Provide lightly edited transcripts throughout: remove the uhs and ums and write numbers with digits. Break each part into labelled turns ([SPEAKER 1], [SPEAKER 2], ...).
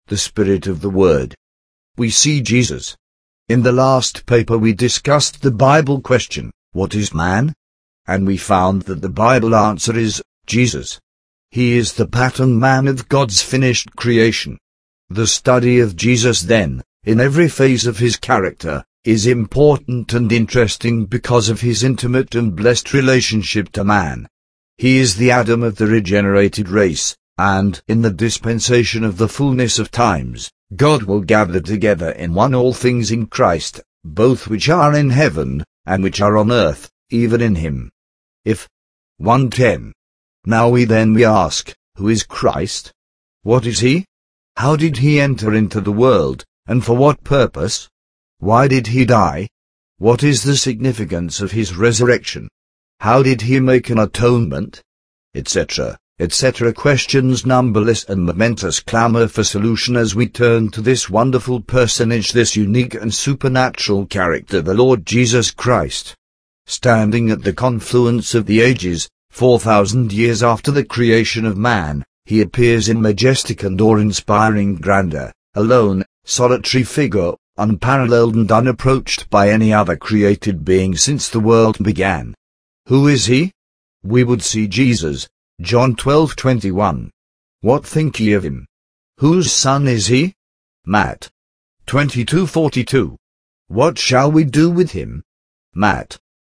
[SPEAKER 1] the Spirit of the Word. We see Jesus. In the last paper we discussed the Bible question, what is man? And we found that the Bible answer is, Jesus. He is the pattern man of God's finished creation. The study of Jesus then, in every phase of his character, is important and interesting because of his intimate and blessed relationship to man. He is the Adam of the regenerated race, and, in the dispensation of the fullness of times, God will gather together in one all things in Christ, both which are in heaven, and which are on earth, even in him. If 1:10. Now we ask, who is Christ? What is he? How did he enter into the world, and for what purpose? Why did he die? What is the significance of his resurrection? How did he make an atonement? Etc., etc. Questions numberless and momentous clamor for solution as we turn to this wonderful personage, this unique and supernatural character, the Lord Jesus Christ. Standing at the confluence of the ages, 4,000 years after the creation of man, he appears in majestic and awe-inspiring grandeur, alone, solitary figure, unparalleled and unapproached by any other created being since the world began. Who is he? We would see Jesus, John 12:21. What think ye of him? Whose son is he? Matt 22:42. What shall we do with him? Matt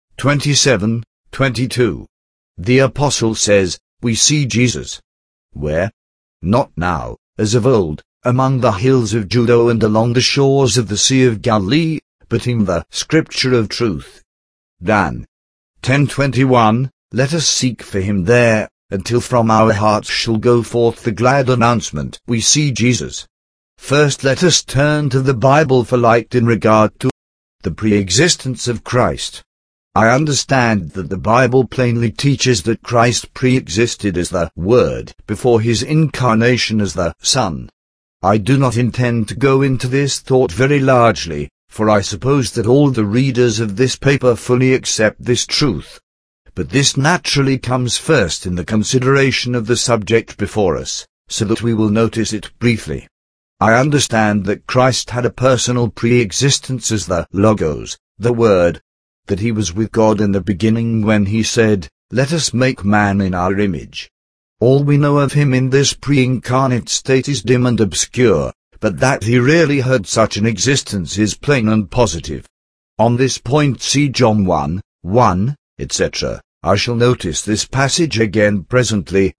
[SPEAKER 1] 27:22. The apostle says, we see Jesus. Where? Not now, as of old, among the hills of Judah and along the shores of the Sea of Galilee, but in the Scripture of truth. Dan 10:21, let us seek for him there, until from our hearts shall go forth the glad announcement, we see Jesus. First let us turn to the Bible for light in regard to the pre-existence of Christ. I understand that the Bible plainly teaches that Christ pre-existed as the Word before his incarnation as the Son. I do not intend to go into this thought very largely, for I suppose that all the readers of this paper fully accept this truth. But this naturally comes first in the consideration of the subject before us, so that we will notice it briefly. I understand that Christ had a personal pre-existence as the Logos, the Word, that he was with God in the beginning when he said, let us make man in our image. All we know of him in this pre-incarnate state is dim and obscure, but that he really had such an existence is plain and positive. On this point see John 1:1, etc. I shall notice this passage again presently.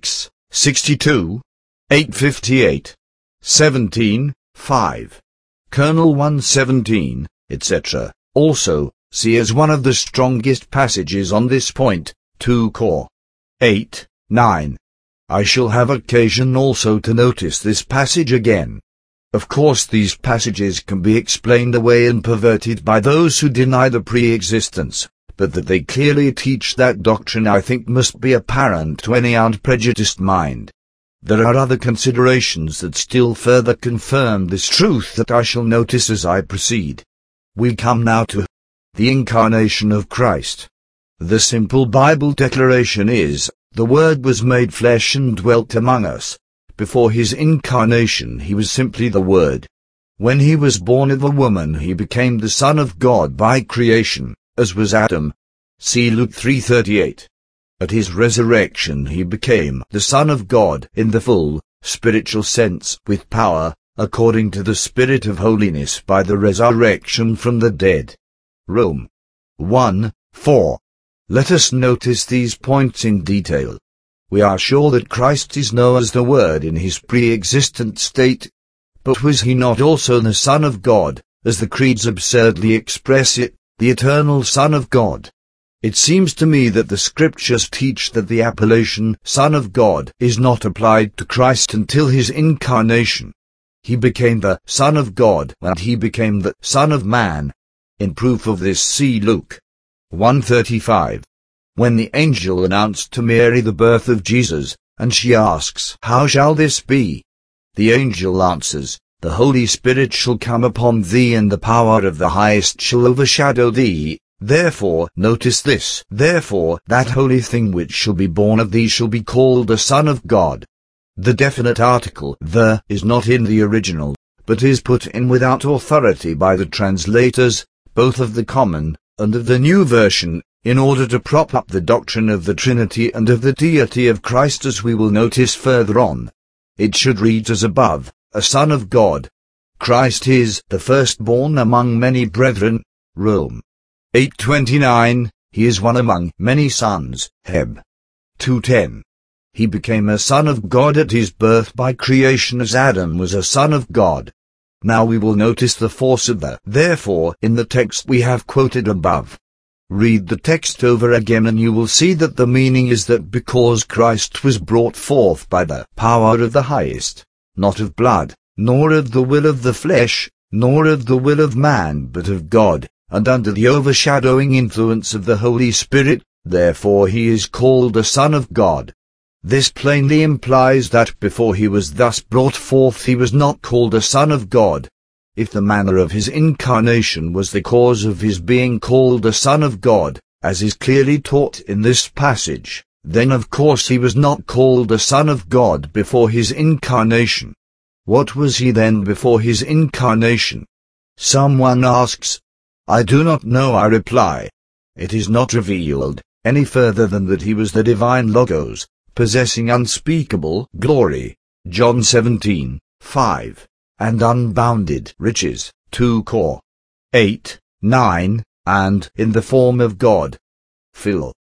[SPEAKER 1] 6:62, 8:58, 17:5, Colonel 1:17, etc. Also, see as one of the strongest passages on this point, 2 Cor 8:9. I shall have occasion also to notice this passage again. Of course these passages can be explained away and perverted by those who deny the pre-existence, but that they clearly teach that doctrine I think must be apparent to any unprejudiced mind. There are other considerations that still further confirm this truth that I shall notice as I proceed. We come now to the incarnation of Christ. The simple Bible declaration is, the Word was made flesh and dwelt among us. Before his incarnation he was simply the Word. When he was born of a woman he became the Son of God by creation, as was Adam. See Luke 3:38. At his resurrection he became the Son of God in the full, spiritual sense, with power, according to the Spirit of holiness by the resurrection from the dead. Rome 1:4. Let us notice these points in detail. We are sure that Christ is known as the Word in his pre-existent state. But was he not also the Son of God, as the creeds absurdly express it, the eternal Son of God? It seems to me that the Scriptures teach that the appellation Son of God is not applied to Christ until his incarnation. He became the Son of God and he became the Son of Man. In proof of this see Luke 1:35. When the angel announced to Mary the birth of Jesus, and she asks, how shall this be? The angel answers, the Holy Spirit shall come upon thee and the power of the highest shall overshadow thee. Therefore, notice this, therefore, that holy thing which shall be born of thee shall be called the Son of God. The definite article "the" is not in the original, but is put in without authority by the translators, both of the Common and of the New Version, in order to prop up the doctrine of the Trinity and of the deity of Christ, as we will notice further on. It should read as above: a Son of God. Christ is the firstborn among many brethren. Rome 8:29. He is one among many sons. Heb 2:10. He became a son of God at his birth by creation, as Adam was a son of God. Now we will notice the force of the "therefore" in the text we have quoted above. Read the text over again and you will see that the meaning is that because Christ was brought forth by the power of the highest, not of blood, nor of the will of the flesh, nor of the will of man, but of God, and under the overshadowing influence of the Holy Spirit, therefore he is called a Son of God. This plainly implies that before he was thus brought forth he was not called a Son of God. If the manner of his incarnation was the cause of his being called a Son of God, as is clearly taught in this passage, then of course he was not called a Son of God before his incarnation. What was he then before his incarnation? Someone asks. I do not know, I reply. It is not revealed any further than that he was the divine Logos, possessing unspeakable glory, John 17:5, and unbounded riches, 2 Cor 8:9, and in the form of God. Phil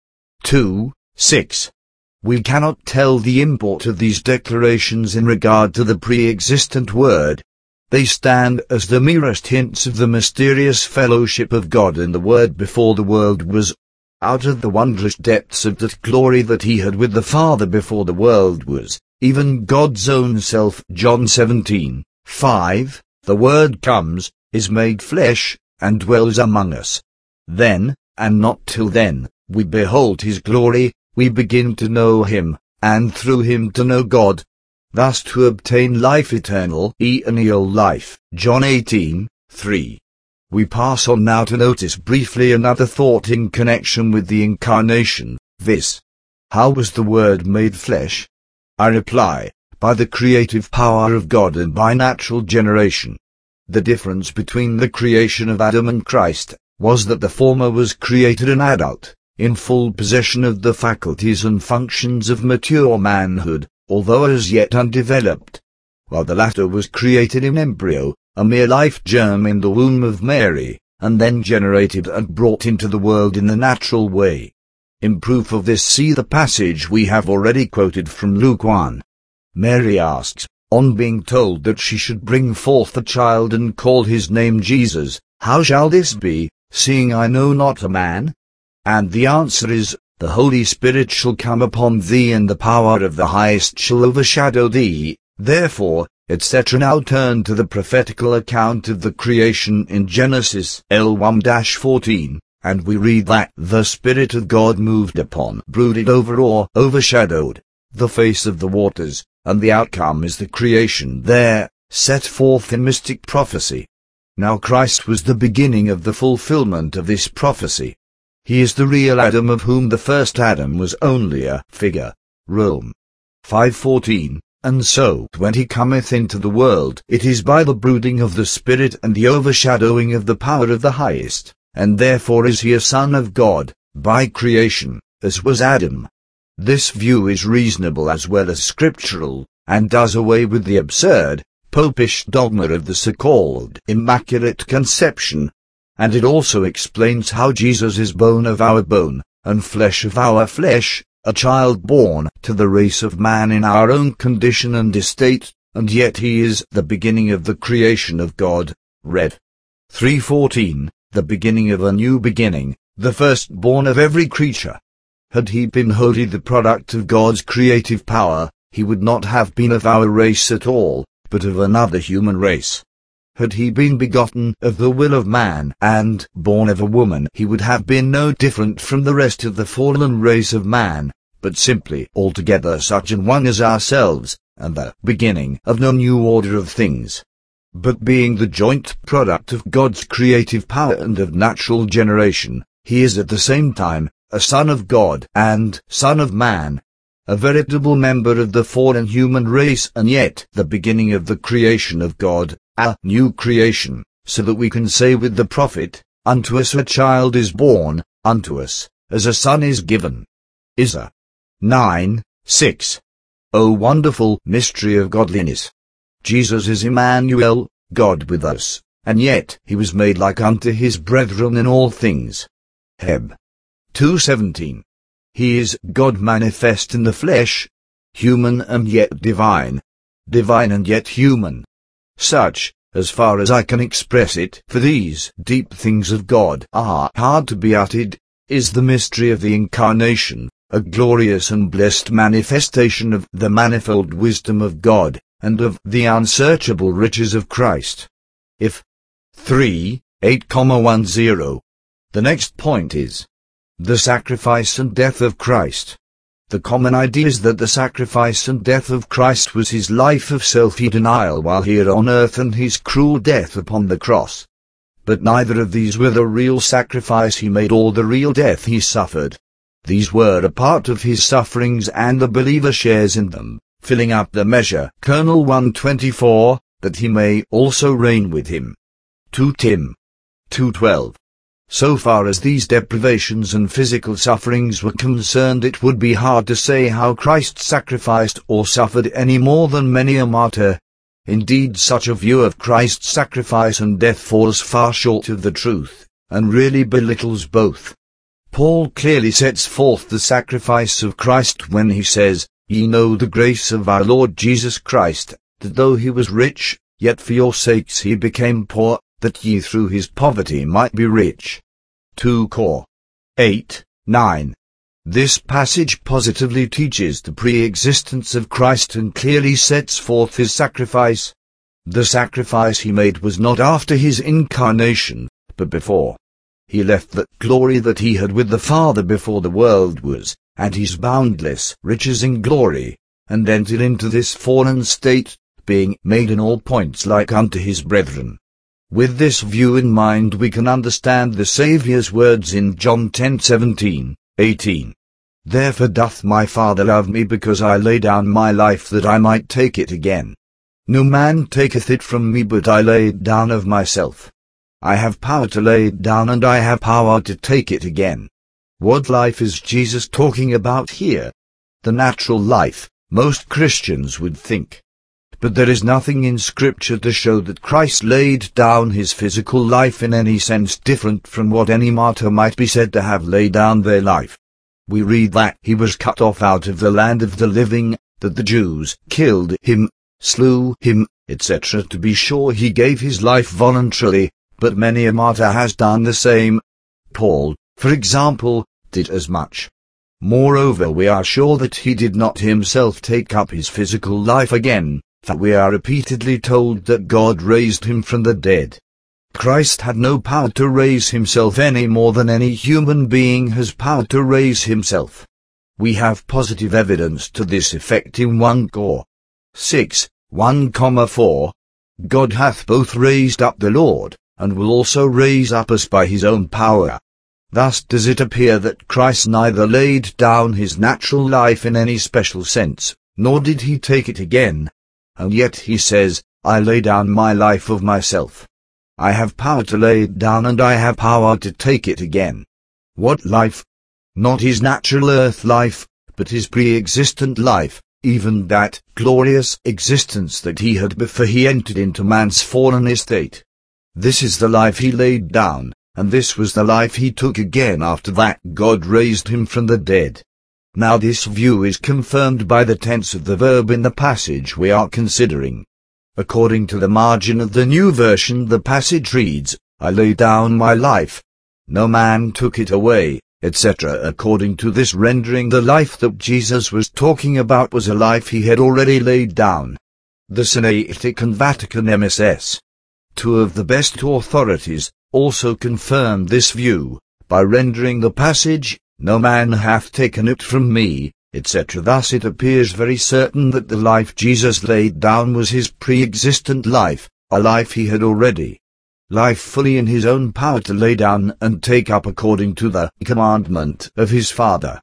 [SPEAKER 1] 2:6. We cannot tell the import of these declarations in regard to the pre-existent Word. They stand as the merest hints of the mysterious fellowship of God in the Word before the world was. Out of the wondrous depths of that glory that he had with the Father before the world was, even God's own self, John 17:5, the Word comes, is made flesh, and dwells among us. Then, and not till then, we behold his glory, we begin to know him, and through him to know God, thus to obtain life eternal, eternal life, John 18:3. We pass on now to notice briefly another thought in connection with the incarnation, viz. How was the Word made flesh? I reply, by the creative power of God and by natural generation. The difference between the creation of Adam and Christ was that the former was created an adult, in full possession of the faculties and functions of mature manhood, although as yet undeveloped, while the latter was created in embryo, a mere life germ in the womb of Mary, and then generated and brought into the world in the natural way. In proof of this, see the passage we have already quoted from Luke 1. Mary asks, on being told that she should bring forth a child and call his name Jesus, "How shall this be, seeing I know not a man?" And the answer is, "The Holy Spirit shall come upon thee, and the power of the highest shall overshadow thee." Therefore, etc. Now turn to the prophetical account of the creation in Genesis L1-14, and we read that the Spirit of God moved upon, brooded over or overshadowed the face of the waters, and the outcome is the creation there, set forth in mystic prophecy. Now Christ was the beginning of the fulfillment of this prophecy. He is the real Adam, of whom the first Adam was only a figure. Rome 5:14. And so, when he cometh into the world, it is by the brooding of the Spirit and the overshadowing of the power of the highest, and therefore is he a Son of God, by creation, as was Adam. This view is reasonable as well as scriptural, and does away with the absurd, popish dogma of the so-called Immaculate Conception. And it also explains how Jesus is bone of our bone, and flesh of our flesh, a child born to the race of man in our own condition and estate, and yet he is the beginning of the creation of God. Rev. 3:14, the beginning of a new beginning, the firstborn of every creature. Had he been wholly the product of God's creative power, he would not have been of our race at all, but of another human race. Had he been begotten of the will of man and born of a woman, he would have been no different from the rest of the fallen race of man, but simply altogether such an one as ourselves, and the beginning of no new order of things. But being the joint product of God's creative power and of natural generation, he is at the same time a Son of God and Son of Man. a veritable member of the fallen human race and yet the beginning of the creation of God, a new creation, so that we can say with the prophet, "Unto us a child is born, unto us, as a son is given." Isaiah 9:6. O wonderful mystery of godliness! Jesus is Emmanuel, God with us, and yet he was made like unto his brethren in all things. Heb. 2:17. He is God manifest in the flesh, human and yet divine, divine and yet human. Such, as far as I can express it, for these deep things of God are hard to be uttered, is the mystery of the Incarnation, a glorious and blessed manifestation of the manifold wisdom of God, and of the unsearchable riches of Christ. If 3:8,10. The next point is the sacrifice and death of Christ. The common idea is that the sacrifice and death of Christ was his life of self-denial while here on earth and his cruel death upon the cross. But neither of these were the real sacrifice he made or the real death he suffered. These were a part of his sufferings and the believer shares in them, filling up the measure. Colonel 1:24, that he may also reign with him. 2 Tim 2:12. So far as these deprivations and physical sufferings were concerned, it would be hard to say how Christ sacrificed or suffered any more than many a martyr. Indeed, such a view of Christ's sacrifice and death falls far short of the truth, and really belittles both. Paul clearly sets forth the sacrifice of Christ when he says, "Ye know the grace of our Lord Jesus Christ, that though he was rich, yet for your sakes he became poor, that ye through his poverty might be rich." 2 Cor. 8:9. This passage positively teaches the pre-existence of Christ and clearly sets forth his sacrifice. The sacrifice he made was not after his incarnation, but before. He left that glory that he had with the Father before the world was, and his boundless riches in glory, and entered into this fallen state, being made in all points like unto his brethren. With this view in mind we can understand the Saviour's words in John 10:17-18. Therefore doth my Father love me, because I lay down my life that I might take it again. No man taketh it from me, but I lay it down of myself. I have power to lay it down, and I have power to take it again. What life is Jesus talking about here? The natural life, most Christians would think. But there is nothing in Scripture to show that Christ laid down his physical life in any sense different from what any martyr might be said to have laid down their life. We read that he was cut off out of the land of the living, that the Jews killed him, slew him, etc. To be sure, he gave his life voluntarily, but many a martyr has done the same. Paul, for example, did as much. Moreover, we are sure that he did not himself take up his physical life again, for we are repeatedly told that God raised him from the dead. Christ had no power to raise himself any more than any human being has power to raise himself. We have positive evidence to this effect in 1 Cor. 6:1,4. God hath both raised up the Lord, and will also raise up us by his own power. Thus does it appear that Christ neither laid down his natural life in any special sense, nor did he take it again. And yet he says, I lay down my life of myself. I have power to lay it down, and I have power to take it again. What life? Not his natural earth life, but his pre-existent life, even that glorious existence that he had before he entered into man's fallen estate. This is the life he laid down, and this was the life he took again after that God raised him from the dead. Now this view is confirmed by the tense of the verb in the passage we are considering. According to the margin of the New Version, the passage reads, I lay down my life. No man took it away, etc. According to this rendering, the life that Jesus was talking about was a life he had already laid down. The Sinaitic and Vatican MSS, two of the best authorities, also confirm this view, by rendering the passage, no man hath taken it from me, etc. Thus it appears very certain that the life Jesus laid down was his pre-existent life, a life he had already. Life fully in his own power to lay down and take up according to the commandment of his Father.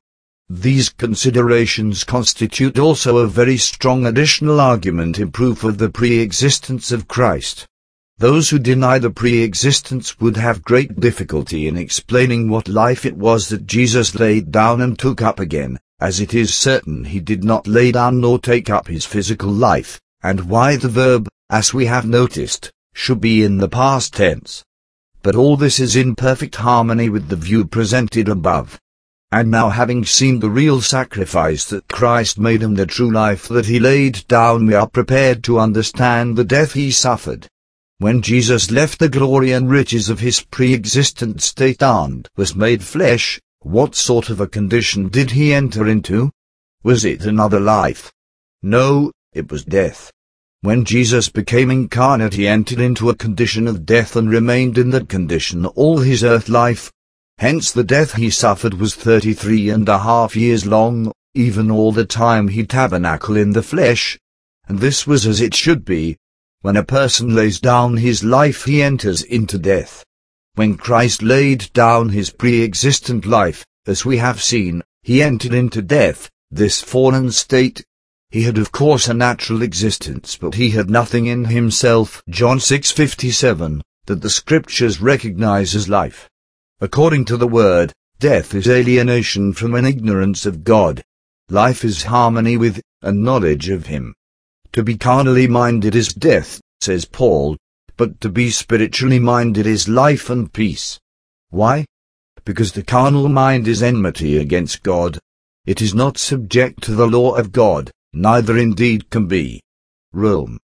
[SPEAKER 1] These considerations constitute also a very strong additional argument in proof of the pre-existence of Christ. Those who deny the pre-existence would have great difficulty in explaining what life it was that Jesus laid down and took up again, as it is certain he did not lay down nor take up his physical life, and why the verb, as we have noticed, should be in the past tense. But all this is in perfect harmony with the view presented above. And now, having seen the real sacrifice that Christ made and the true life that he laid down, we are prepared to understand the death he suffered. When Jesus left the glory and riches of his pre-existent state and was made flesh, what sort of a condition did he enter into? Was it another life? No, it was death. When Jesus became incarnate, he entered into a condition of death and remained in that condition all his earth life. Hence the death he suffered was 33.5 years long, even all the time he tabernacled in the flesh. And this was as it should be. When a person lays down his life, he enters into death. When Christ laid down his pre-existent life, as we have seen, he entered into death, this fallen state. He had of course a natural existence, but he had nothing in himself, John 6:57, that the Scriptures recognize as life. According to the Word, death is alienation from an ignorance of God. Life is harmony with, and knowledge of him. To be carnally minded is death, says Paul, but to be spiritually minded is life and peace. Why? Because the carnal mind is enmity against God. It is not subject to the law of God, neither indeed can be. Rome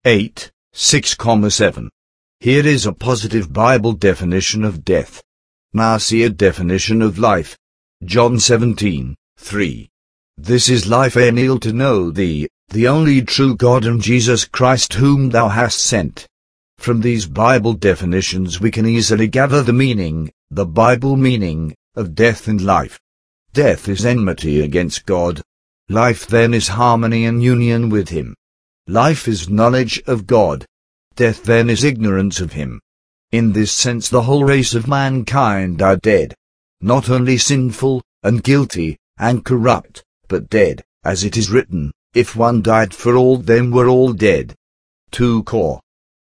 [SPEAKER 1] 8:6,7. Here is a positive Bible definition of death. Now see a definition of life. John 17:3. This is life, Enil, to know thee, the only true God, and Jesus Christ whom thou hast sent. From these Bible definitions we can easily gather the meaning, the Bible meaning, of death and life. Death is enmity against God. Life then is harmony and union with him. Life is knowledge of God. Death then is ignorance of him. In this sense the whole race of mankind are dead. Not only sinful, and guilty, and corrupt, but dead, as it is written, if one died for all, then were all dead. 2 Cor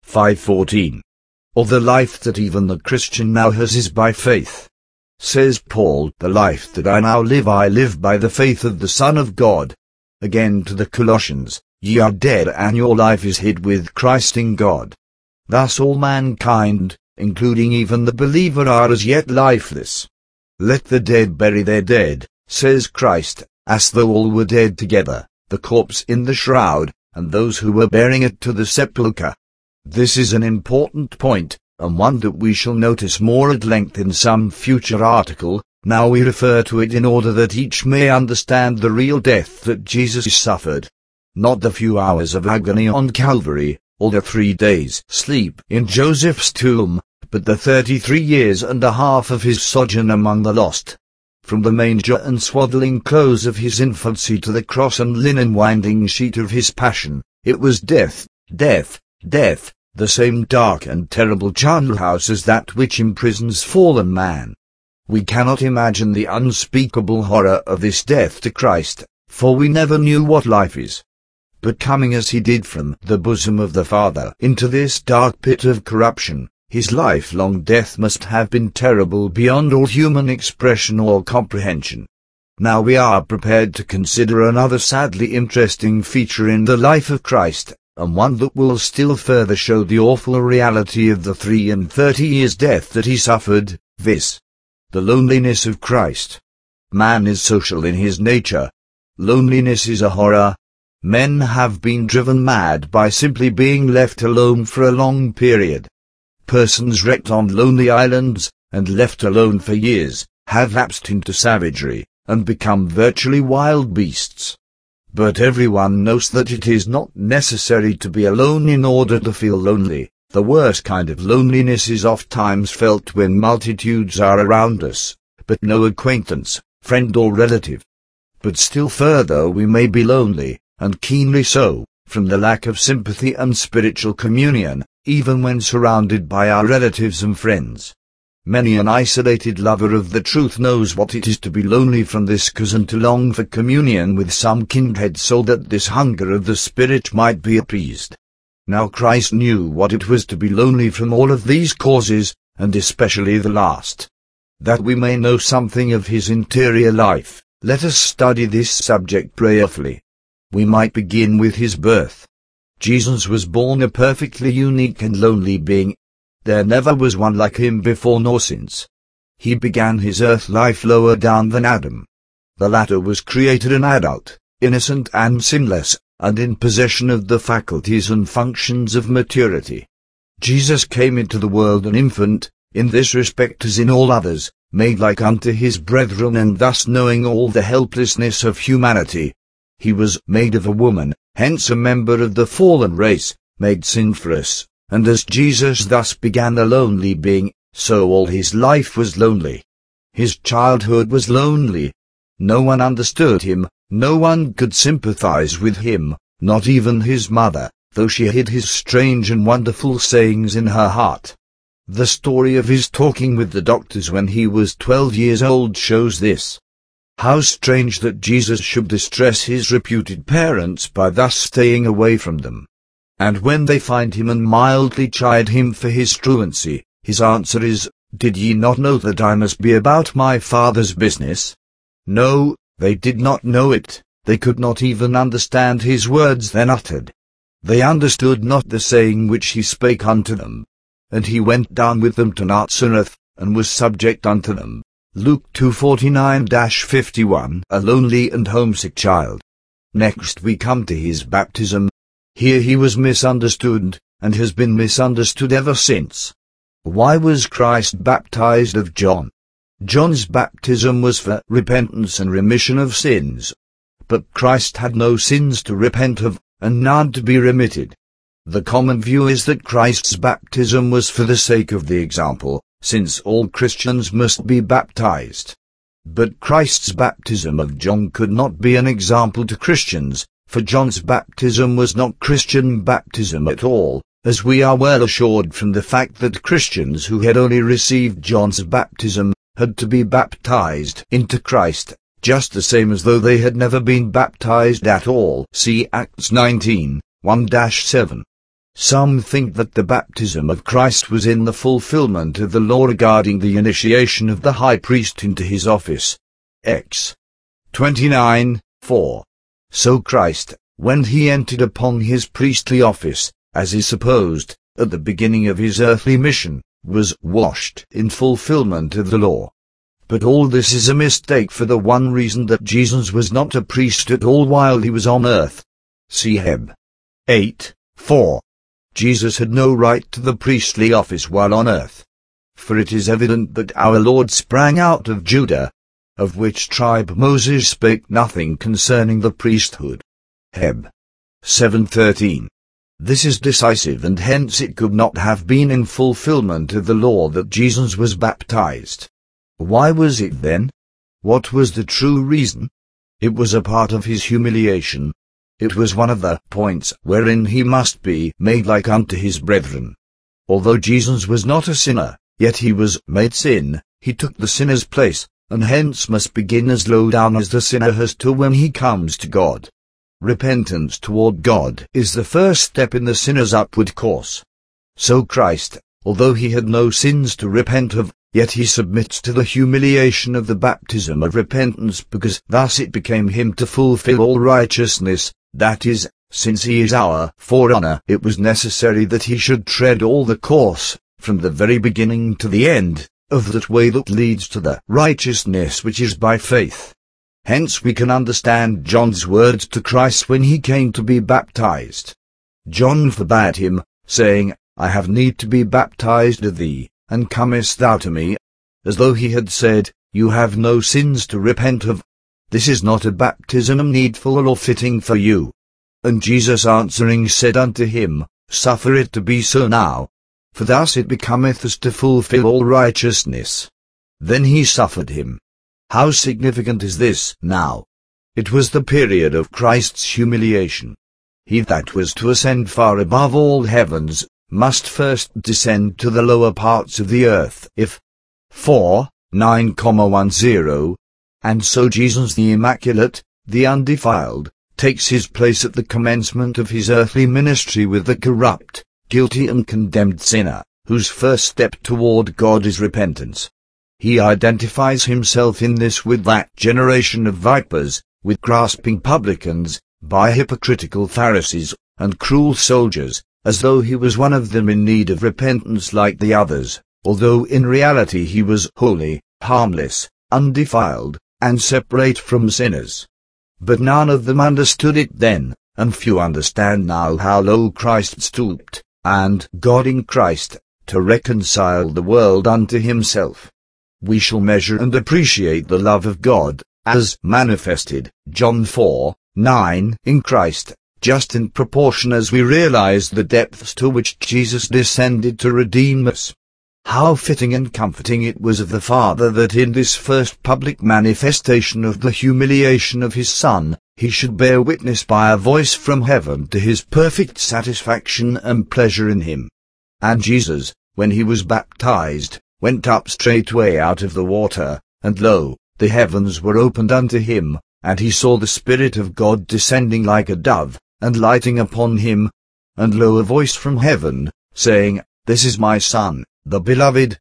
[SPEAKER 1] 5:14. Or the life that even the Christian now has is by faith. Says Paul, the life that I now live, I live by the faith of the Son of God. Again to the Colossians, ye are dead, and your life is hid with Christ in God. Thus all mankind, including even the believer, are as yet lifeless. Let the dead bury their dead, says Christ, as though all were dead together, the corpse in the shroud, and those who were bearing it to the sepulchre. This is an important point, and one that we shall notice more at length in some future article. Now we refer to it in order that each may understand the real death that Jesus suffered. Not the few hours of agony on Calvary, or the 3 days' sleep in Joseph's tomb, but the 33.5 years of his sojourn among the lost. From the manger and swaddling clothes of his infancy to the cross and linen winding sheet of his passion, it was death, death, death, the same dark and terrible charnel house as that which imprisons fallen man. We cannot imagine the unspeakable horror of this death to Christ, for we never knew what life is. But coming as he did from the bosom of the Father into this dark pit of corruption, his lifelong death must have been terrible beyond all human expression or comprehension. Now we are prepared to consider another sadly interesting feature in the life of Christ, and one that will still further show the awful reality of the 33 years death that he suffered, viz. the loneliness of Christ. Man is social in his nature. Loneliness is a horror. Men have been driven mad by simply being left alone for a long period. Persons wrecked on lonely islands, and left alone for years, have lapsed into savagery, and become virtually wild beasts. But everyone knows that it is not necessary to be alone in order to feel lonely. The worst kind of loneliness is ofttimes felt when multitudes are around us, but no acquaintance, friend or relative. But still further we may be lonely, and keenly so, from the lack of sympathy and spiritual communion, even when surrounded by our relatives and friends. Many an isolated lover of the truth knows what it is to be lonely from this cause and to long for communion with some kindred soul that this hunger of the Spirit might be appeased. Now Christ knew what it was to be lonely from all of these causes, and especially the last. That we may know something of his interior life, let us study this subject prayerfully. We might begin with his birth. Jesus was born a perfectly unique and lonely being. There never was one like him before nor since. He began his earth life lower down than Adam. The latter was created an adult, innocent and sinless, and in possession of the faculties and functions of maturity. Jesus came into the world an infant, in this respect as in all others, made like unto his brethren, and thus knowing all the helplessness of humanity. He was made of a woman, hence a member of the fallen race, made sin for us. And as Jesus thus began a lonely being, so all his life was lonely. His childhood was lonely. No one understood him, no one could sympathize with him, not even his mother, though she hid his strange and wonderful sayings in her heart. The story of his talking with the doctors when he was 12 years old shows this. How strange that Jesus should distress his reputed parents by thus staying away from them. And when they find him and mildly chide him for his truancy, his answer is, Did ye not know that I must be about my Father's business? No, they did not know it, they could not even understand his words then uttered. They understood not the saying which he spake unto them. And he went down with them to Nazareth, and was subject unto them. Luke 2:49-51. A lonely and homesick child. Next we come to his baptism. Here he was misunderstood, and has been misunderstood ever since. Why was Christ baptized of John? John's baptism was for repentance and remission of sins. But Christ had no sins to repent of, and none to be remitted. The common view is that Christ's baptism was for the sake of the example, since all Christians must be baptized. But Christ's baptism of John could not be an example to Christians, for John's baptism was not Christian baptism at all, as we are well assured from the fact that Christians who had only received John's baptism had to be baptized into Christ, just the same as though they had never been baptized at all. See Acts 19:1-7. Some think that the baptism of Christ was in the fulfillment of the law regarding the initiation of the high priest into his office. Acts 29:4. So Christ, when he entered upon his priestly office, as is supposed, at the beginning of his earthly mission, was washed in fulfillment of the law. But all this is a mistake for the one reason that Jesus was not a priest at all while he was on earth. See Heb 8:4. Jesus had no right to the priestly office while on earth. For it is evident that our Lord sprang out of Judah, of which tribe Moses spake nothing concerning the priesthood. Heb 7:13. This is decisive, and hence it could not have been in fulfillment of the law that Jesus was baptized. Why was it then? What was the true reason? It was a part of his humiliation. It was one of the points wherein he must be made like unto his brethren. Although Jesus was not a sinner, yet he was made sin, he took the sinner's place, and hence must begin as low down as the sinner has to when he comes to God. Repentance toward God is the first step in the sinner's upward course. So Christ, although he had no sins to repent of, yet he submits to the humiliation of the baptism of repentance, because thus it became him to fulfill all righteousness, that is, since he is our forerunner, it was necessary that he should tread all the course, from the very beginning to the end, of that way that leads to the righteousness which is by faith. Hence we can understand John's words to Christ when he came to be baptized. John forbade him, saying, I have need to be baptized of thee, and comest thou to me? As though he had said, You have no sins to repent of. This is not a baptism needful or fitting for you. And Jesus answering said unto him, Suffer it to be so now. For thus it becometh us to fulfill all righteousness. Then he suffered him. How significant is this now? It was the period of Christ's humiliation. He that was to ascend far above all heavens, must first descend to the lower parts of the earth, if 4:9,10, and so Jesus the Immaculate, the Undefiled, takes his place at the commencement of his earthly ministry with the corrupt, guilty and condemned sinner, whose first step toward God is repentance. He identifies himself in this with that generation of vipers, with grasping publicans, by hypocritical Pharisees, and cruel soldiers, as though he was one of them in need of repentance like the others, although in reality he was holy, harmless, undefiled, and separate from sinners. But none of them understood it then, and few understand now how low Christ stooped, and God in Christ, to reconcile the world unto himself. We shall measure and appreciate the love of God, as manifested, John 4:9, in Christ, just in proportion as we realize the depths to which Jesus descended to redeem us. How fitting and comforting it was of the Father that in this first public manifestation of the humiliation of his Son, he should bear witness by a voice from heaven to his perfect satisfaction and pleasure in him. And Jesus, when he was baptized, went up straightway out of the water, and lo, the heavens were opened unto him, and he saw the Spirit of God descending like a dove, and lighting upon him. And lo, a voice from heaven, saying, This is my Son, the beloved,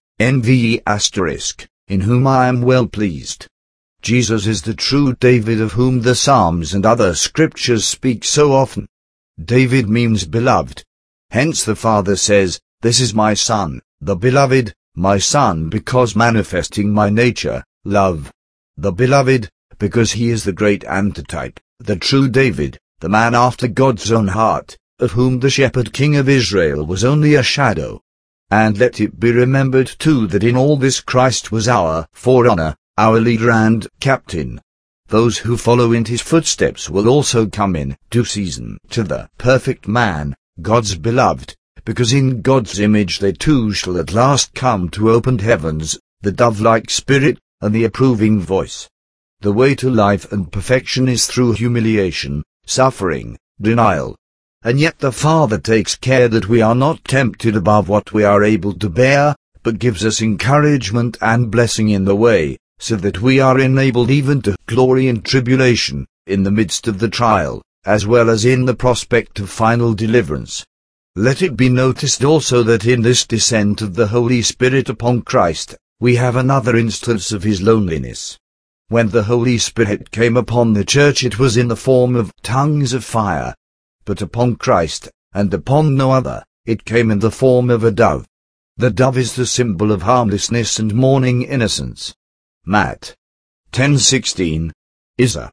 [SPEAKER 1] NVE*, in whom I am well pleased. Jesus is the true David of whom the Psalms and other scriptures speak so often. David means beloved. Hence the Father says, This is my Son, the beloved, my Son, because manifesting my nature, love. The beloved, because he is the great antitype, the true David, the man after God's own heart, of whom the shepherd king of Israel was only a shadow. And let it be remembered too that in all this Christ was our forerunner, our leader and captain. Those who follow in his footsteps will also come in due season to the perfect man, God's beloved, because in God's image they too shall at last come to opened heavens, the dove-like spirit, and the approving voice. The way to life and perfection is through humiliation, suffering, denial. And yet the Father takes care that we are not tempted above what we are able to bear, but gives us encouragement and blessing in the way, so that we are enabled even to glory in tribulation, in the midst of the trial, as well as in the prospect of final deliverance. Let it be noticed also that in this descent of the Holy Spirit upon Christ, we have another instance of his loneliness. When the Holy Spirit came upon the church, it was in the form of tongues of fire. But upon Christ, and upon no other, it came in the form of a dove. The dove is the symbol of harmlessness and morning innocence. Matt. 10:16. Isa.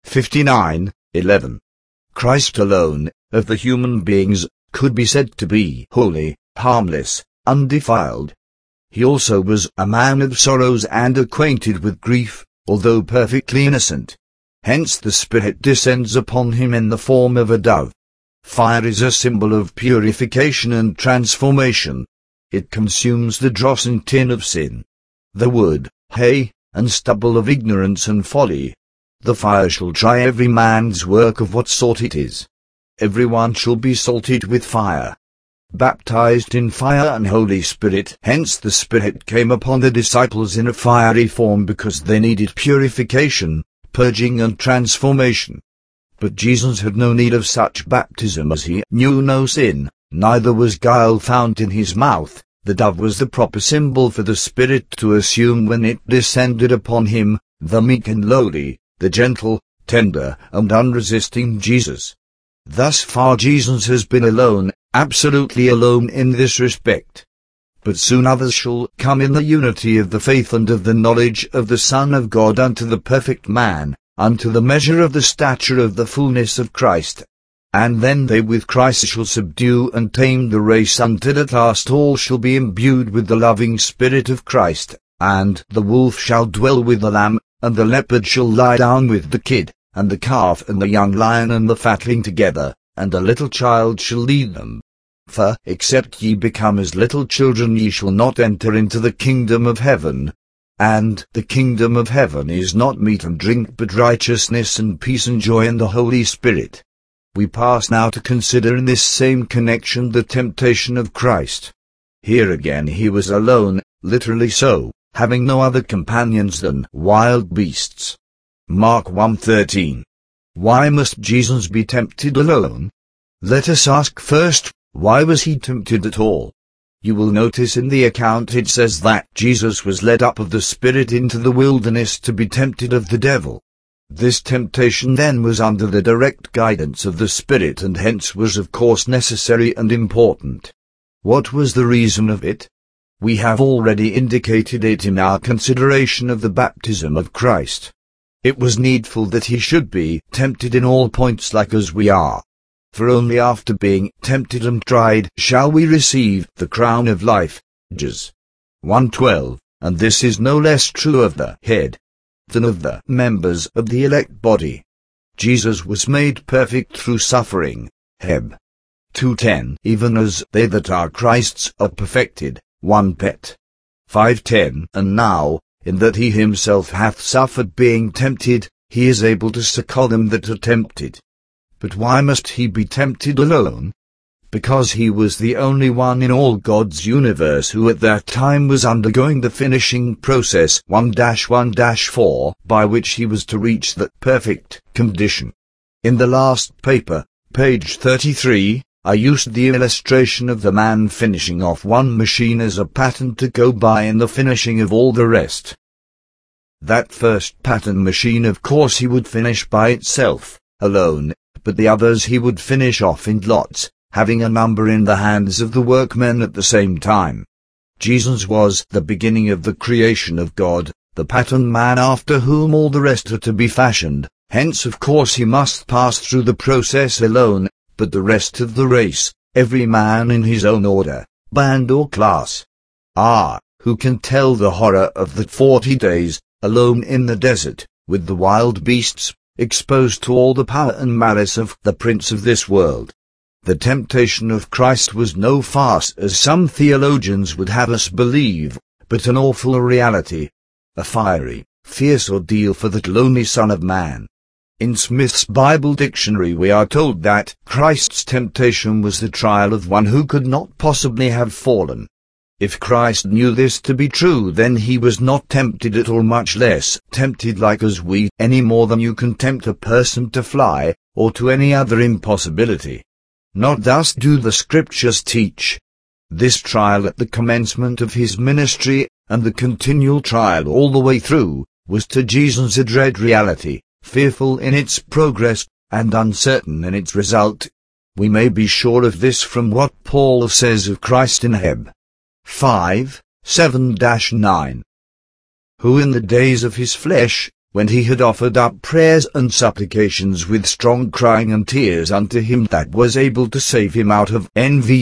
[SPEAKER 1] 59:11. Christ alone, of the human beings, could be said to be holy, harmless, undefiled. He also was a man of sorrows and acquainted with grief, although perfectly innocent. Hence the Spirit descends upon him in the form of a dove. Fire is a symbol of purification and transformation. It consumes the dross and tin of sin, the wood, hay, and stubble of ignorance and folly. The fire shall try every man's work of what sort it is. Every one shall be salted with fire. Baptized in fire and Holy Spirit, hence the Spirit came upon the disciples in a fiery form because they needed purification, purging and transformation. But Jesus had no need of such baptism, as he knew no sin, neither was guile found in his mouth. The dove was the proper symbol for the Spirit to assume when it descended upon him, the meek and lowly, the gentle, tender, and unresisting Jesus. Thus far Jesus has been alone, absolutely alone in this respect. But soon others shall come in the unity of the faith and of the knowledge of the Son of God unto the perfect man, unto the measure of the stature of the fullness of Christ. And then they with Christ shall subdue and tame the race until at last all shall be imbued with the loving Spirit of Christ, and the wolf shall dwell with the lamb, and the leopard shall lie down with the kid, and the calf and the young lion and the fatling together, and a little child shall lead them. For, except ye become as little children, ye shall not enter into the kingdom of heaven. And the kingdom of heaven is not meat and drink, but righteousness and peace and joy in the Holy Spirit. We pass now to consider in this same connection the temptation of Christ. Here again he was alone, literally so, having no other companions than wild beasts. Mark 1:13. Why must Jesus be tempted alone? Let us ask first, why was he tempted at all? You will notice in the account it says that Jesus was led up of the Spirit into the wilderness to be tempted of the devil. This temptation then was under the direct guidance of the Spirit and hence was of course necessary and important. What was the reason of it? We have already indicated it in our consideration of the baptism of Christ. It was needful that he should be tempted in all points like as we are. For only after being tempted and tried shall we receive the crown of life. James 1:12, and this is no less true of the head than of the members of the elect body. Jesus was made perfect through suffering. Heb 2:10, even as they that are Christ's are perfected. 1 Pet 5:10, and now, in that he himself hath suffered being tempted, he is able to succour them that are tempted. But why must he be tempted alone? Because he was the only one in all God's universe who at that time was undergoing the finishing process 1-1-4 by which he was to reach that perfect condition. In the last paper, page 33, I used the illustration of the man finishing off one machine as a pattern to go by in the finishing of all the rest. That first pattern machine of course he would finish by itself, alone, but the others he would finish off in lots, having a number in the hands of the workmen at the same time. Jesus was the beginning of the creation of God, the pattern man after whom all the rest are to be fashioned, hence of course he must pass through the process alone, but the rest of the race, every man in his own order, band or class. Who can tell the horror of the 40 days, alone in the desert, with the wild beasts, exposed to all the power and malice of the prince of this world? The temptation of Christ was no farce as some theologians would have us believe, but an awful reality, a fiery, fierce ordeal for that lonely Son of Man. In Smith's Bible Dictionary we are told that Christ's temptation was the trial of one who could not possibly have fallen. If Christ knew this to be true, then he was not tempted at all, much less tempted like as we, any more than you can tempt a person to fly, or to any other impossibility. Not thus do the Scriptures teach. This trial at the commencement of his ministry, and the continual trial all the way through, was to Jesus a dread reality, fearful in its progress, and uncertain in its result. We may be sure of this from what Paul says of Christ in Heb 5:7-9. Who in the days of his flesh, when he had offered up prayers and supplications with strong crying and tears unto him that was able to save him out of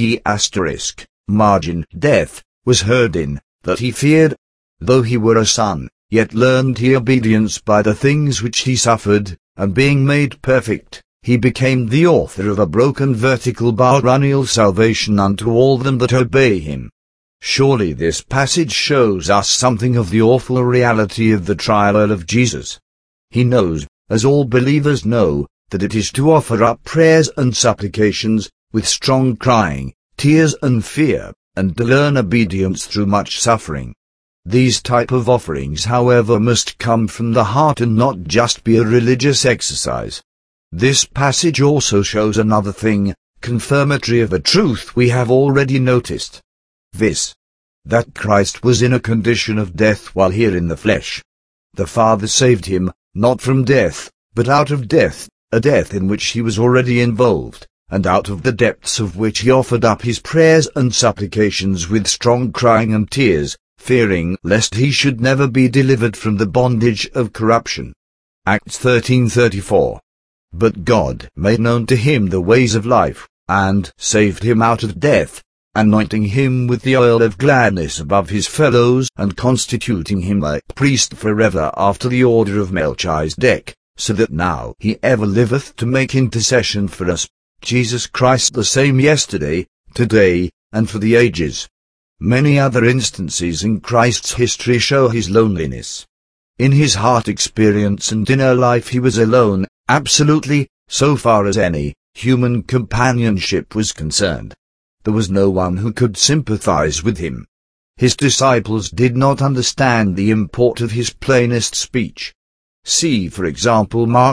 [SPEAKER 1] margin death, was heard in, that he feared, though he were a son, yet learned he obedience by the things which he suffered, and being made perfect, he became the author of a broken vertical baronial salvation unto all them that obey him. Surely this passage shows us something of the awful reality of the trial of Jesus. He knows, as all believers know, that it is to offer up prayers and supplications, with strong crying, tears and fear, and to learn obedience through much suffering. These type of offerings, however, must come from the heart and not just be a religious exercise. This passage also shows another thing, confirmatory of a truth we have already noticed. This, that Christ was in a condition of death while here in the flesh. The Father saved him, not from death, but out of death, a death in which he was already involved, and out of the depths of which he offered up his prayers and supplications with strong crying and tears, fearing lest he should never be delivered from the bondage of corruption. Acts 13:34. But God made known to him the ways of life, and saved him out of death, anointing him with the oil of gladness above his fellows, and constituting him a priest forever after the order of Melchizedek, so that now he ever liveth to make intercession for us. Jesus Christ the same yesterday, today, and for the ages. Many other instances in Christ's history show his loneliness. In his heart experience and inner life he was alone, absolutely, so far as any human companionship was concerned. There was no one who could sympathize with him. His disciples did not understand the import of his plainest speech. See, for example, Mark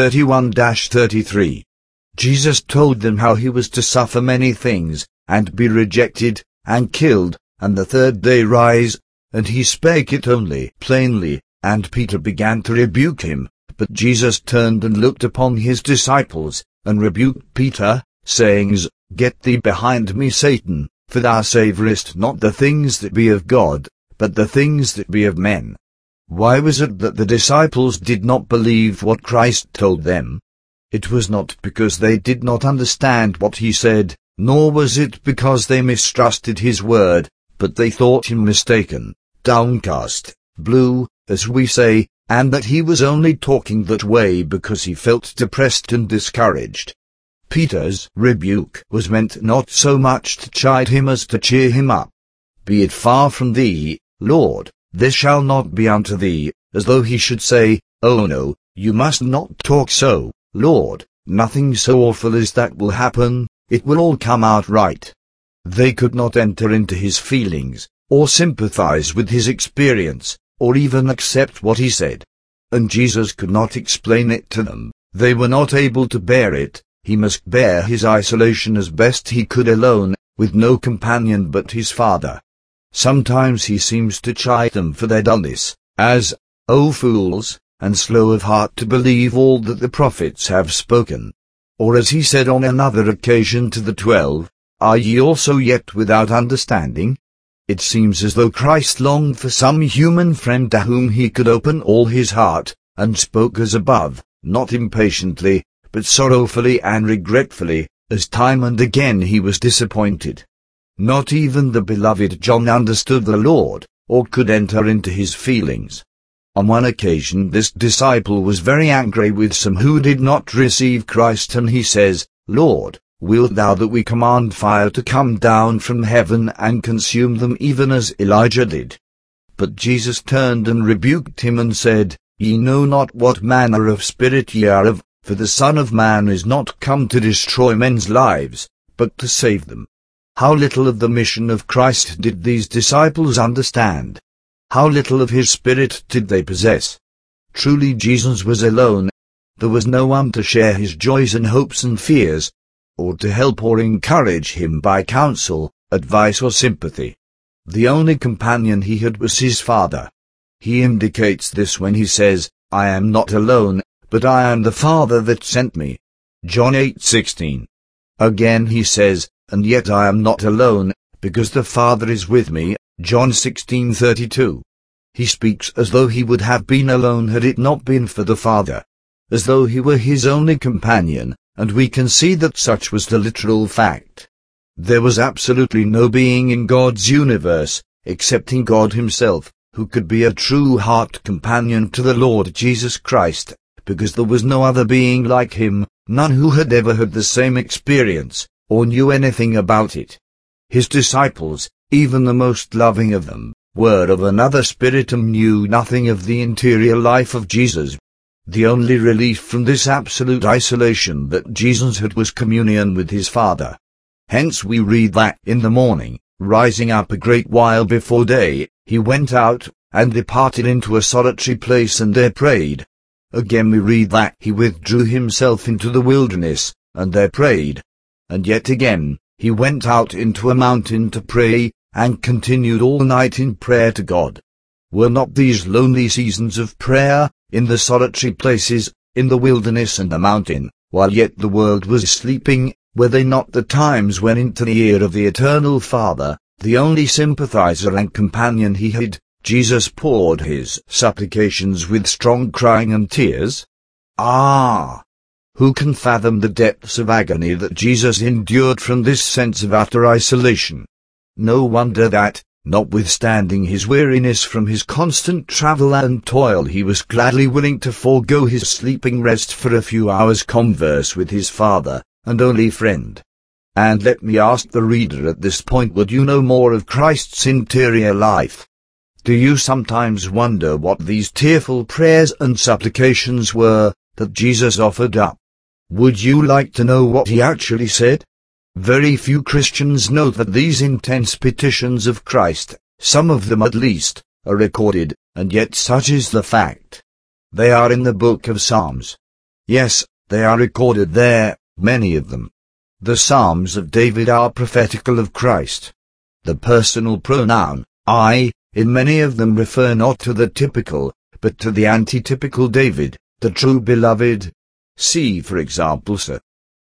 [SPEAKER 1] 8:31-33. Jesus told them how he was to suffer many things, and be rejected, and killed, and the third day rise, and he spake it only plainly, and Peter began to rebuke him. But Jesus turned and looked upon his disciples, and rebuked Peter, saying, Get thee behind me, Satan, for thou savourest not the things that be of God, but the things that be of men. Why was it that the disciples did not believe what Christ told them? It was not because they did not understand what he said, nor was it because they mistrusted his word, but they thought him mistaken, downcast, blue, as we say, and that he was only talking that way because he felt depressed and discouraged. Peter's rebuke was meant not so much to chide him as to cheer him up. Be it far from thee, Lord, this shall not be unto thee, as though he should say, Oh no, you must not talk so, Lord, nothing so awful as that will happen, it will all come out right. They could not enter into his feelings, or sympathize with his experience, or even accept what he said. And Jesus could not explain it to them. They were not able to bear it. He must bear his isolation as best he could alone, with no companion but his Father. Sometimes he seems to chide them for their dullness, as, O fools, and slow of heart to believe all that the prophets have spoken. Or as he said on another occasion to the 12, Are ye also yet without understanding? It seems as though Christ longed for some human friend to whom he could open all his heart, and spoke as above, not impatiently, but sorrowfully and regretfully, as time and again he was disappointed. Not even the beloved John understood the Lord, or could enter into his feelings. On one occasion this disciple was very angry with some who did not receive Christ, and he says, Lord, wilt thou that we command fire to come down from heaven and consume them even as Elijah did? But Jesus turned and rebuked him and said, Ye know not what manner of spirit ye are of, for the Son of Man is not come to destroy men's lives, but to save them. How little of the mission of Christ did these disciples understand! How little of his spirit did they possess! Truly Jesus was alone. There was no one to share his joys and hopes and fears, or to help or encourage him by counsel, advice or sympathy. The only companion he had was his Father. He indicates this when he says, I am not alone, but I am the Father that sent me. John 8:16. Again he says, And yet I am not alone, because the Father is with me. John 16:32. He speaks as though he would have been alone had it not been for the Father, as though he were his only companion, and we can see that such was the literal fact. There was absolutely no being in God's universe, excepting God himself, who could be a true heart companion to the Lord Jesus Christ, because there was no other being like him, none who had ever had the same experience, or knew anything about it. His disciples, even the most loving of them, were of another spirit and knew nothing of the interior life of Jesus. The only relief from this absolute isolation that Jesus had was communion with his Father. Hence we read that in the morning, rising up a great while before day, he went out, and departed into a solitary place and there prayed. Again we read that he withdrew himself into the wilderness, and there prayed. And yet again, he went out into a mountain to pray, and continued all night in prayer to God. Were not these lonely seasons of prayer, in the solitary places, in the wilderness and the mountain, while yet the world was sleeping, were they not the times when into the ear of the eternal Father, the only sympathizer and companion he had, Jesus poured his supplications with strong crying and tears? Ah! Who can fathom the depths of agony that Jesus endured from this sense of utter isolation? No wonder that, notwithstanding his weariness from his constant travel and toil, he was gladly willing to forego his sleeping rest for a few hours' converse with his Father, and only friend. And let me ask the reader at this point, would you know more of Christ's interior life? Do you sometimes wonder what these tearful prayers and supplications were, that Jesus offered up? Would you like to know what he actually said? Very few Christians know that these intense petitions of Christ, Some of them at least are recorded, and yet such is the fact. They are in the book of Psalms. Yes, they are recorded there, many of them. The Psalms of David are prophetical of Christ. The personal pronoun, I, in many of them refer not to the typical, but to the antitypical David, the true beloved. See for example Sir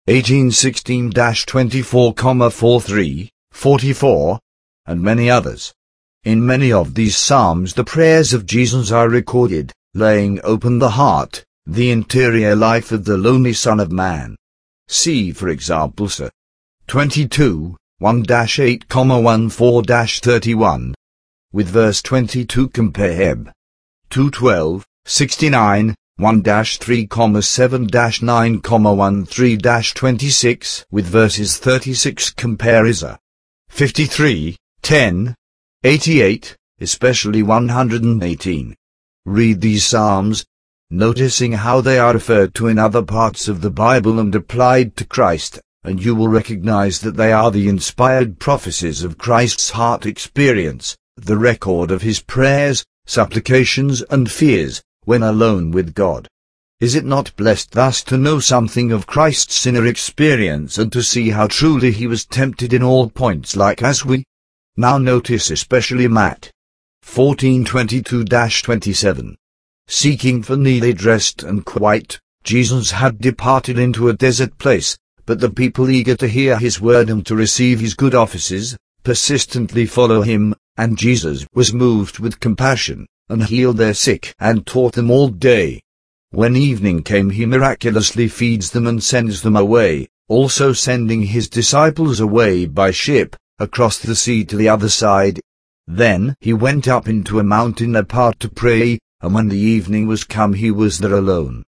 [SPEAKER 1] 18:16-24,43, 44, and many others. In many of these psalms the prayers of Jesus are recorded, laying open the heart, the interior life of the lonely Son of Man. See for example Sir 22, 1-8,14-31. With verse 22 compare Heb 2:12, 69, 1-3,7-9,13-26 with verses 36 compare Isaiah 53, 10, 88, especially 118. Read these psalms, noticing how they are referred to in other parts of the Bible and applied to Christ, and you will recognize that they are the inspired prophecies of Christ's heart experience, the record of his prayers, supplications and fears, when alone with God. Is it not blessed thus to know something of Christ's inner experience and to see how truly he was tempted in all points like as we? Now notice especially Matt 14:22-27. Seeking for neatly dressed and quiet, Jesus had departed into a desert place, but the people eager to hear his word and to receive his good offices, persistently follow him, and Jesus was moved with compassion, and healed their sick and taught them all day. When evening came he miraculously feeds them and sends them away, also sending his disciples away by ship, across the sea to the other side. Then he went up into a mountain apart to pray, and when the evening was come he was there alone.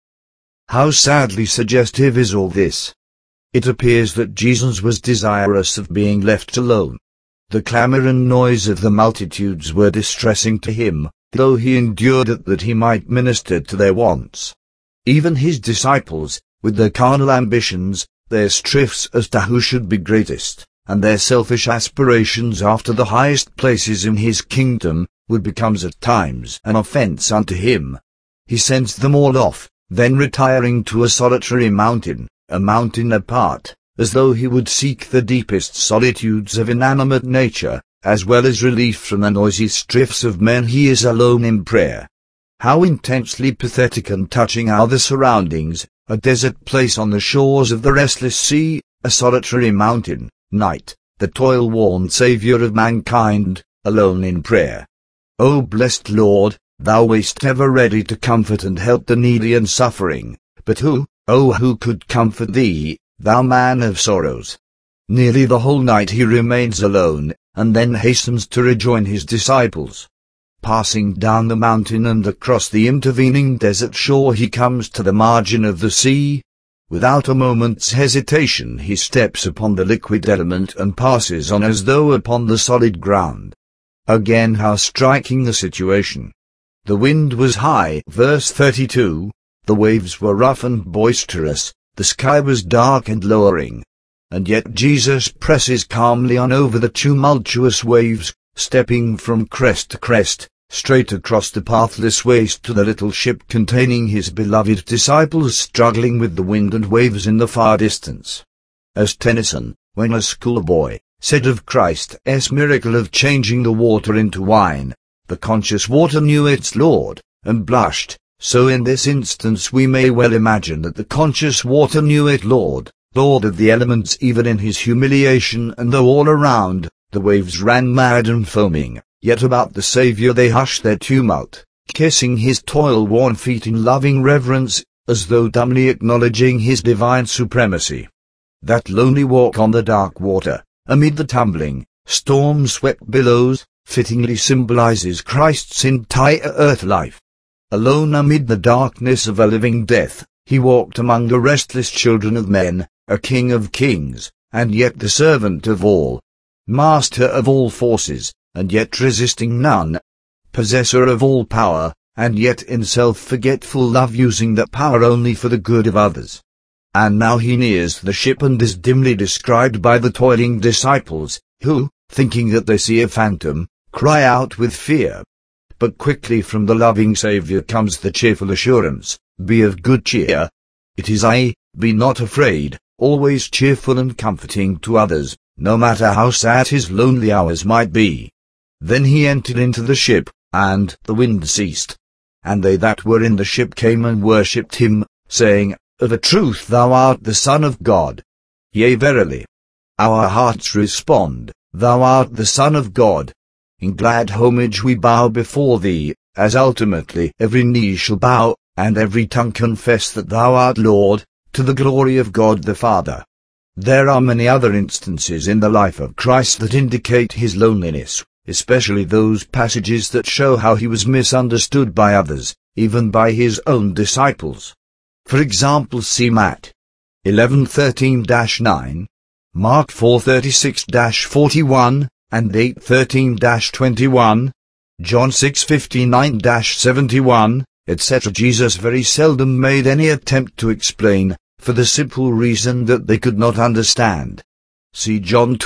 [SPEAKER 1] How sadly suggestive is all this! It appears that Jesus was desirous of being left alone. The clamor and noise of the multitudes were distressing to him, though he endured it that he might minister to their wants. Even his disciples, with their carnal ambitions, their strifes as to who should be greatest, and their selfish aspirations after the highest places in his kingdom, would become at times an offense unto him. He sends them all off, then retiring to a solitary mountain, a mountain apart, as though he would seek the deepest solitudes of inanimate nature, as well as relief from the noisy strifes of men. He is alone in prayer. How intensely pathetic and touching are the surroundings, a desert place on the shores of the restless sea, a solitary mountain, night, the toil-worn Saviour of mankind, alone in prayer. O blessed Lord, thou wast ever ready to comfort and help the needy and suffering, but who could comfort thee, thou man of sorrows? Nearly the whole night he remains alone, and then hastens to rejoin his disciples. Passing down the mountain and across the intervening desert shore he comes to the margin of the sea. Without a moment's hesitation he steps upon the liquid element and passes on as though upon the solid ground. Again how striking the situation! The wind was high, verse 32, the waves were rough and boisterous, the sky was dark and lowering. And yet Jesus presses calmly on over the tumultuous waves, stepping from crest to crest, straight across the pathless waste to the little ship containing his beloved disciples struggling with the wind and waves in the far distance. As Tennyson, when a schoolboy, said of Christ's miracle of changing the water into wine, the conscious water knew its Lord, and blushed, so in this instance we may well imagine that the conscious water knew it Lord of the elements even in his humiliation, and though all around, the waves ran mad and foaming, yet about the Saviour they hushed their tumult, kissing his toil-worn feet in loving reverence, as though dumbly acknowledging his divine supremacy. That lonely walk on the dark water, amid the tumbling, storm-swept billows, fittingly symbolizes Christ's entire earth life. Alone amid the darkness of a living death, he walked among the restless children of men, a King of kings, and yet the servant of all, master of all forces, and yet resisting none, possessor of all power, and yet in self-forgetful love using that power only for the good of others. And now he nears the ship and is dimly described by the toiling disciples, who, thinking that they see a phantom, cry out with fear. But quickly from the loving Saviour comes the cheerful assurance, be of good cheer. It is I, be not afraid, always cheerful and comforting to others, no matter how sad his lonely hours might be. Then he entered into the ship, and the wind ceased. And they that were in the ship came and worshipped him, saying, Of a truth thou art the Son of God. Yea, verily. Our hearts respond, Thou art the Son of God. In glad homage we bow before thee, as ultimately every knee shall bow, and every tongue confess that thou art Lord, to the glory of God the Father. There are many other instances in the life of Christ that indicate his loneliness, especially those passages that show how he was misunderstood by others, even by his own disciples. For example, see Matt 11:13-9, Mark 4:36-41, and 8:13-21, John 6:59-71, etc. Jesus very seldom made any attempt to explain, for the simple reason that they could not understand. See John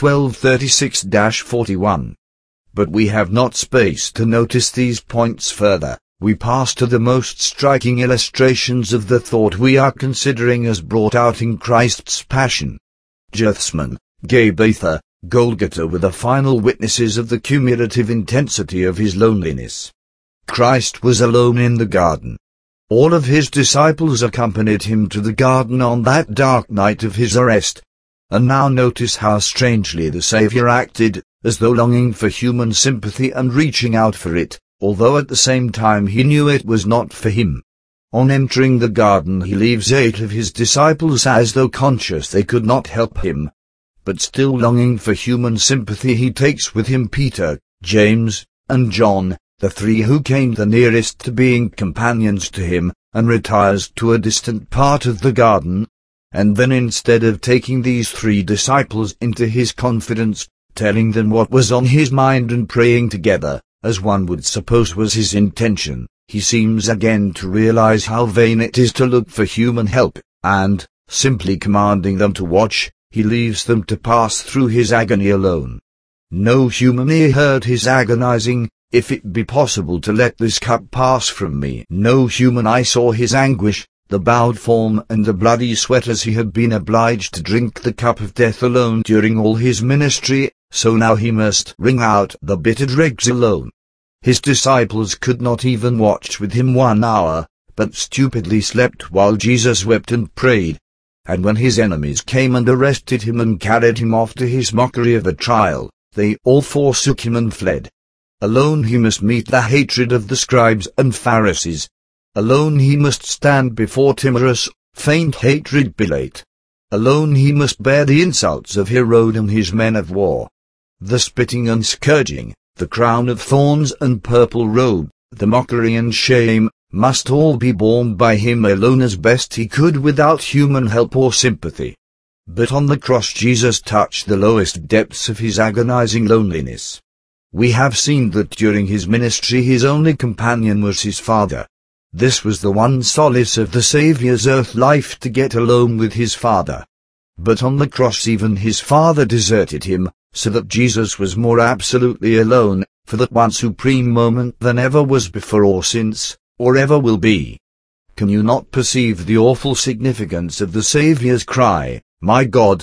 [SPEAKER 1] 12:36-41. But we have not space to notice these points further. We pass to the most striking illustrations of the thought we are considering as brought out in Christ's Passion. Gethsemane, Gabbatha, Golgotha were the final witnesses of the cumulative intensity of his loneliness. Christ was alone in the garden. All of his disciples accompanied him to the garden on that dark night of his arrest. And now notice how strangely the Saviour acted, as though longing for human sympathy and reaching out for it, although at the same time he knew it was not for him. On entering the garden he leaves 8 of his disciples as though conscious they could not help him. But still longing for human sympathy he takes with him Peter, James, and John, the 3 who came the nearest to being companions to him, and retires to a distant part of the garden. And then instead of taking these 3 disciples into his confidence, telling them what was on his mind and praying together, as one would suppose was his intention, he seems again to realize how vain it is to look for human help, and, simply commanding them to watch, he leaves them to pass through his agony alone. No human ear heard his agonizing, "If it be possible to let this cup pass from me." No human eye saw his anguish, the bowed form and the bloody sweat as he had been obliged to drink the cup of death alone during all his ministry, so now he must wring out the bitter dregs alone. His disciples could not even watch with him 1 hour, but stupidly slept while Jesus wept and prayed. And when his enemies came and arrested him and carried him off to his mockery of a trial, they all forsook him and fled. Alone he must meet the hatred of the scribes and Pharisees. Alone he must stand before timorous, faint hatred Pilate. Alone he must bear the insults of Herod and his men of war. The spitting and scourging, the crown of thorns and purple robe, the mockery and shame, must all be borne by him alone as best he could without human help or sympathy. But on the cross Jesus touched the lowest depths of his agonizing loneliness. We have seen that during his ministry his only companion was his Father. This was the one solace of the Saviour's earth life, to get alone with his Father. But on the cross even his Father deserted him, so that Jesus was more absolutely alone, for that one supreme moment than ever was before or since, or ever will be. Can you not perceive the awful significance of the Saviour's cry, my God,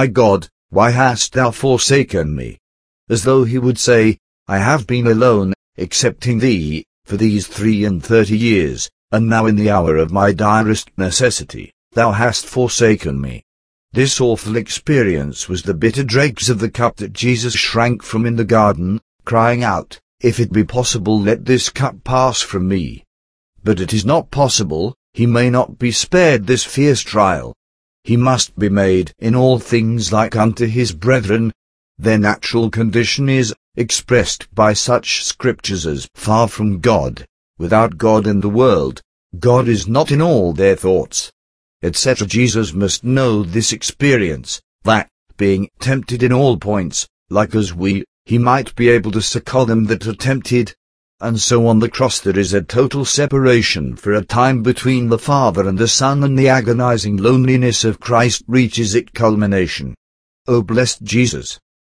[SPEAKER 1] why hast thou forsaken me?" As though he would say, I have been alone, excepting thee, for these 33 years, and now in the hour of my direst necessity, thou hast forsaken me. This awful experience was the bitter dregs of the cup that Jesus shrank from in the garden, crying out, "If it be possible, let this cup pass from me." But it is not possible, he may not be spared this fierce trial. He must be made in all things like unto his brethren. Their natural condition is expressed by such scriptures as, "Far from God, without God in the world, God is not in all their thoughts," etc. Jesus must know this experience, that, being tempted in all points, like as we, he might be able to succor them that are tempted. And so on the cross there is a total separation for a time between the Father and the Son, and the agonizing loneliness of Christ reaches its culmination. O blessed Jesus!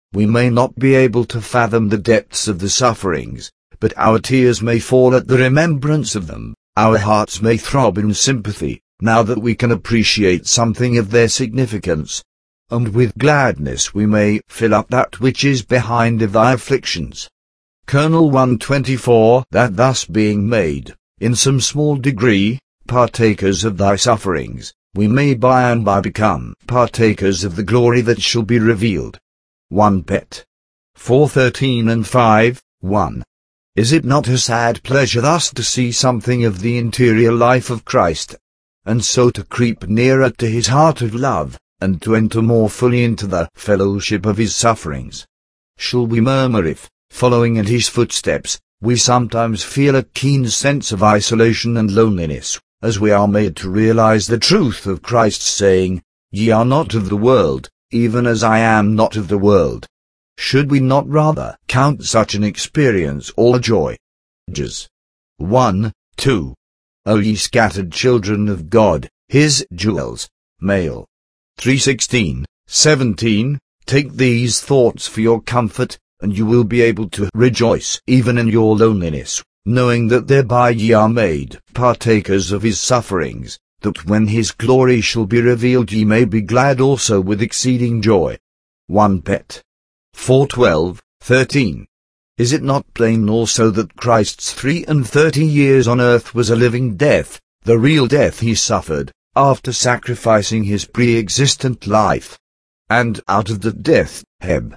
[SPEAKER 1] we may not be able to fathom the depths of the sufferings, but our tears may fall at the remembrance of them, our hearts may throb in sympathy, now that we can appreciate something of their significance, and with gladness we may fill up that which is behind of thy afflictions. Colonel 124, that thus being made, in some small degree, partakers of thy sufferings, we may by and by become partakers of the glory that shall be revealed. 1 Pet. 4:13 and 5:1. Is it not a sad pleasure thus to see something of the interior life of Christ, and so to creep nearer to his heart of love, and to enter more fully into the fellowship of his sufferings? Shall we murmur if, following in his footsteps, we sometimes feel a keen sense of isolation and loneliness, as we are made to realize the truth of Christ's saying, "Ye are not of the world, even as I am not of the world"? Should we not rather count such an experience all joy? Judges 1:2. O ye scattered children of God, his jewels, male. 3:16, 17, take these thoughts for your comfort, and you will be able to rejoice even in your loneliness, knowing that thereby ye are made partakers of his sufferings, that when his glory shall be revealed ye may be glad also with exceeding joy. 1 Pet. 4:12, 13. Is it not plain also that Christ's 33 years on earth was a living death, the real death he suffered, after sacrificing his pre-existent life? And out of the death, Heb.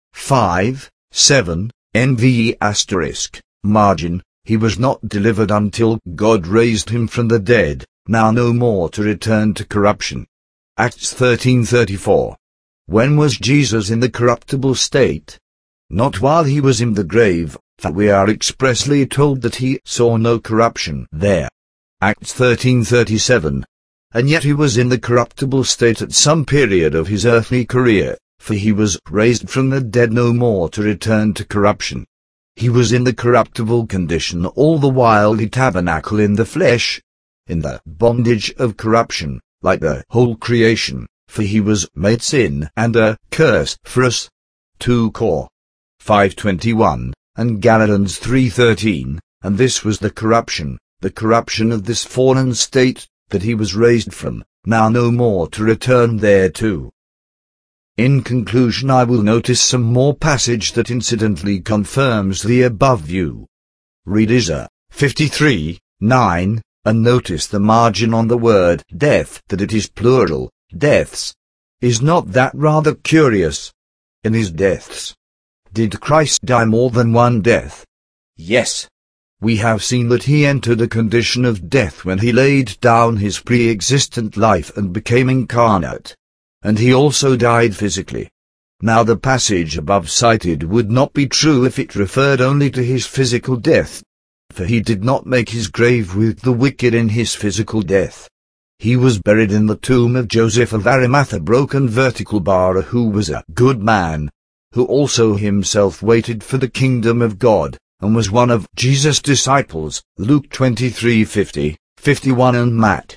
[SPEAKER 1] 5:7, NVE*, margin, he was not delivered until God raised him from the dead, now no more to return to corruption. Acts 13:34. When was Jesus in the corruptible state? Not while he was in the grave, for we are expressly told that he saw no corruption there. Acts 13:37. And yet he was in the corruptible state at some period of his earthly career, for he was raised from the dead no more to return to corruption. He was in the corruptible condition all the while he tabernacled in the flesh, in the bondage of corruption, like the whole creation, for he was made sin and a curse for us. 2 Cor. 5:21, and Galatians 3:13, and this was the corruption of this fallen state, that he was raised from, now no more to return thereto. In conclusion, I will notice some more passage that incidentally confirms the above view. Read Isaiah 53:9, and notice the margin on the word death, that it is plural, deaths. Is not that rather curious? In his deaths, did Christ die more than one death? Yes. We have seen that he entered a condition of death when he laid down his pre-existent life and became incarnate. And he also died physically. Now the passage above cited would not be true if it referred only to his physical death, for he did not make his grave with the wicked in his physical death. He was buried in the tomb of Joseph of Arimathea, broken vertical bar, who was a good man, who also himself waited for the kingdom of God, and was one of Jesus' disciples, Luke 23:50, 51 and Matt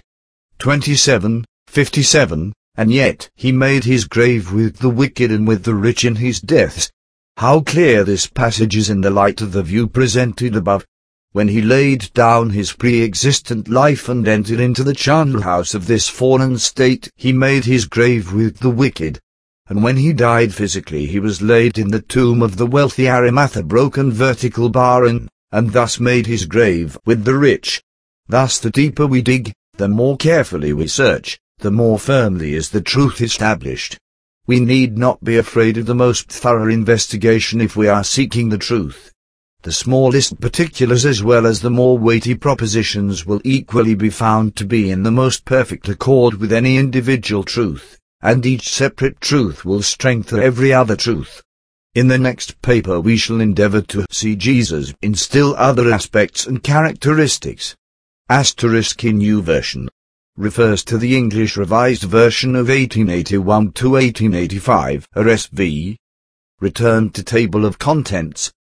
[SPEAKER 1] 27:57, and yet he made his grave with the wicked and with the rich in his deaths. How clear this passage is in the light of the view presented above. When he laid down his pre-existent life and entered into the charnel house of this fallen state, he made his grave with the wicked. And when he died physically, he was laid in the tomb of the wealthy Arimathea, broken vertical bar, and thus made his grave with the rich. Thus the deeper we dig, the more carefully we search, the more firmly is the truth established. We need not be afraid of the most thorough investigation if we are seeking the truth. The smallest particulars as well as the more weighty propositions will equally be found to be in the most perfect accord with any individual truth, and each separate truth will strengthen every other truth. In the next paper we shall endeavor to see Jesus in still other aspects and characteristics. Asterisk in New Version refers to the English Revised Version of 1881 to 1885, RSV. Return to Table of Contents.